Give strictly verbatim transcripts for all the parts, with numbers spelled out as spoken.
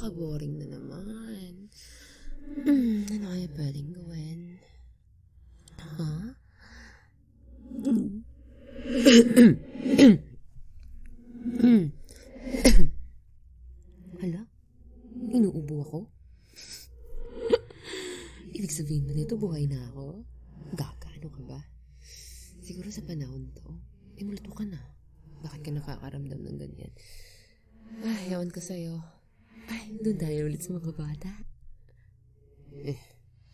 Napaka-boring na naman. Hmm, ano kaya pwedeng gawin? Ha? Hmm. Hala? Inuubo ako? Ibig sabihin ba nito buhay na ako? Gaga, ano ka ba? Siguro sa panahon to, eh multo ka na. Bakit ka nakakaramdam ng ganyan? Ay, yawan ko sa'yo. Ay, doon tayo ulit sa mga bata. Eh,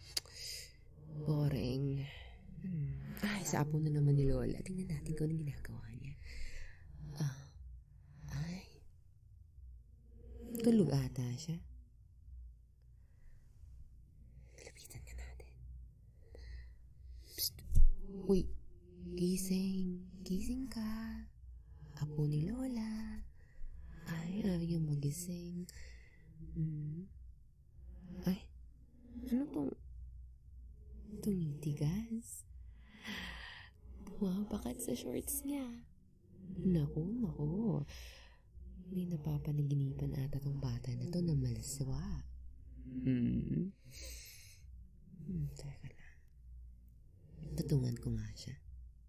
boring. Hmm. Ay, sapo na naman ni Lola. Tingnan natin kung anong ginagawa niya. Ah, ay. Tulog ata siya. Lapitan ka natin. Psst. Uy, gising. Gising ka. Apo ni Lola. Ay, ayaw niya magising. Hmm. Ay, ano tong tumitigas? Bumabakat sa shorts niya. Naku, naku. May napapanaginipan ata tong bata na to na malaswa. Hmm. Hmm, teka lang. Tatungan ko nga siya.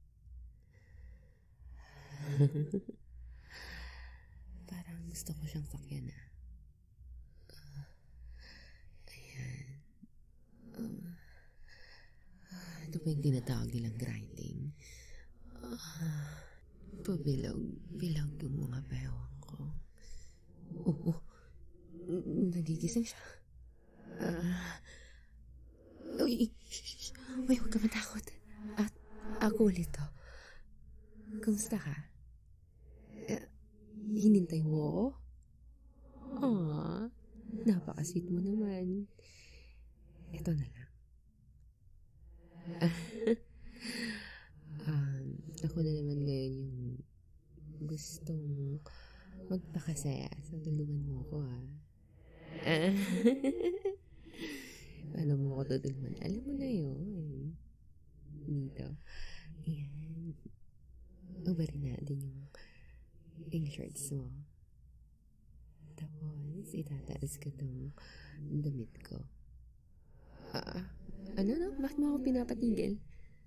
Parang gusto ko siyang sakyan ah. Uh, ayan. Uh, uh, ito pa yung tinatawag nilang grinding. Uh, pabilog. Bilog yung mga bewang ko. Oo. Oh, oh. Nagigising siya. Uh, uy, shh, shh. Uy, huwag ka matakot. At ako ulit to. Kumusta ka? Uh, hinintay mo ako? Aww, napaka-sweet mo naman. Ito na lang. um, ako na naman ngayon yung gustong magpakasaya. So, tulungan mo ako ha. Paano mo ako tutulungan? Alam mo na yun. Dito. Ayan. Ubarin natin yung yung shorts mo. Tapos, itataas ko tong damit ko. Ah, ano no? Bakit mo ako pinapatigil?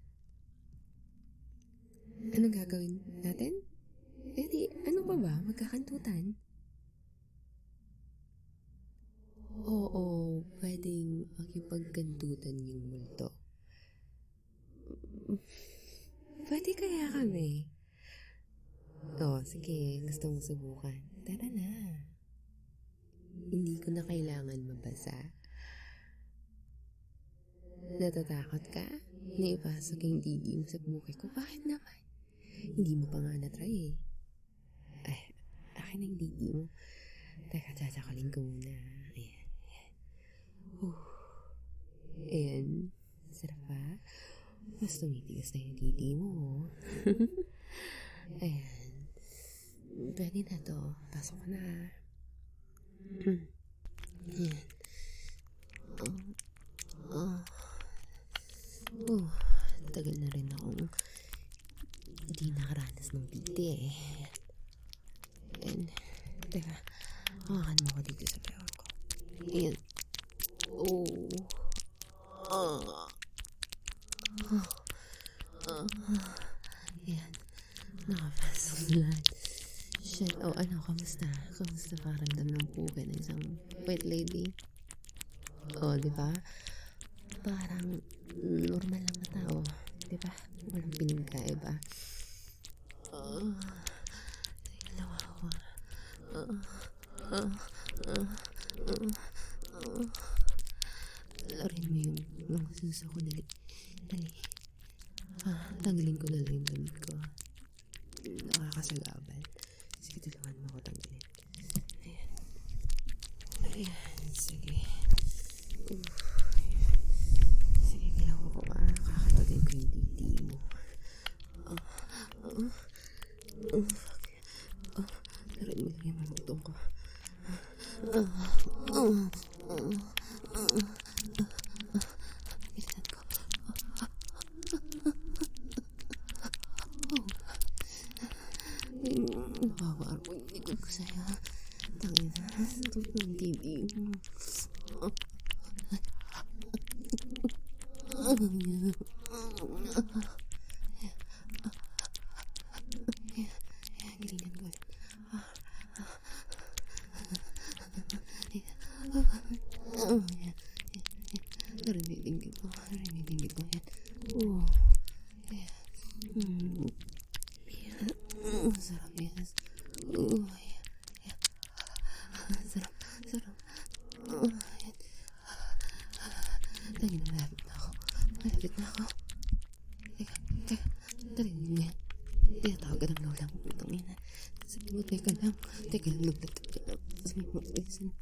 Anong gagawin natin? Eh di, ano pa ba? Magkakantutan? Oo, pwedeng makipagkantutan yung multo. Pwede kaya kami? Oo, sige. Gusto mong subukan. Tara na. Hindi ko na kailangan mabasa. Natatakot ka? Naipasok yung didi mo sa buhay ko? Bakit naman? Hindi mo pa nga na-try eh. Ay, akin ang didi mo. Teka, tsasakalin ko muna. Ayan, ayan. Uh, ayan. Sarap pa. Mas tumitigas na yung didi mo. Ayan. Pwede na to. Pasok ka na. Ayan. Oh. Oh. Oh. Tagal na rin akong hindi nakaranas ng didi eh. Ayan. Teka. Hawakan mo ko dito sa pera ko. Ayan. Oh. Oh. Oh. Oh. Ayan. Nakapasok na lahat. Shit. Oh, ano? Kamusta? Kamusta pakiramdam ng puga ng isang white lady? Oh, di ba? Parang normal lang na tao. Di ba? Walang pinagkaiba. Oh. Sige, lawawa. Oh. Oh. Oh. Oh. Oh. Larin mo yung mga suso ko. Dali. Dali. Ah, tanggalin ko na lang yung damit ko. Nakakasagabal. Sige, tulungan mo ako tanggalin. Ayan. Ayan. Sige. Uh, sige, kailangan ko ba? Kakatagin ko yung didi mo. Oh. Oh. Oh. Oh. Larin mo lang yung malutong ko. Oh. Oh. Oh. Oh. Nabawaar ko yung likod ko sa'yo. Tangin na. Ang titi mo. Galingan ko. Narinig ko. Narinig ko yan. Oh. Mm. Mm. Sarap yan. Oh. Sarap. Sarap. Oh. Lagi na malapit na ako. Malapit na ako. Teka. Teka. Narinig mo yan. Tinatawag ka ng lola mo. Itong ina. Sabi mo, teka lang. Teka lang. Teka lang. Sabi mo, listen.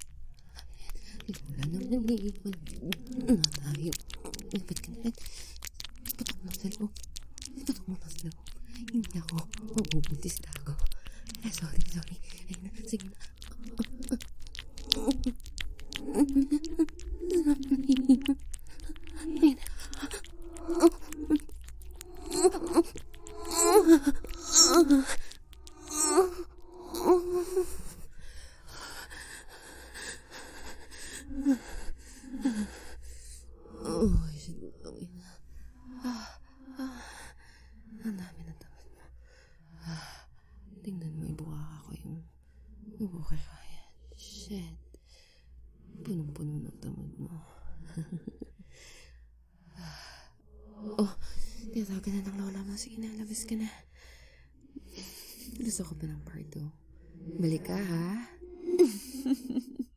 Lola naman eh. Wala tayo. Lapit ka na rin. Patok mo sa loob. Patok mo na sa loob. Hindi ako. Mabubuntis na ako. Eh, sorry, sorry. Ayun na. Sige na. Ayun na. Oh, shit. Ang ina. Ah, ah. Ang dami ng tamad mo. Ah, tingnan mo, ibuka ako yung ibuka ko yan. Shit. Punong-puno ng tamad mo. Oh, tinatawag ka na ng lola mo. Sige na, labas ka na. Gusto ko pa ng part two. Balik ka, ha?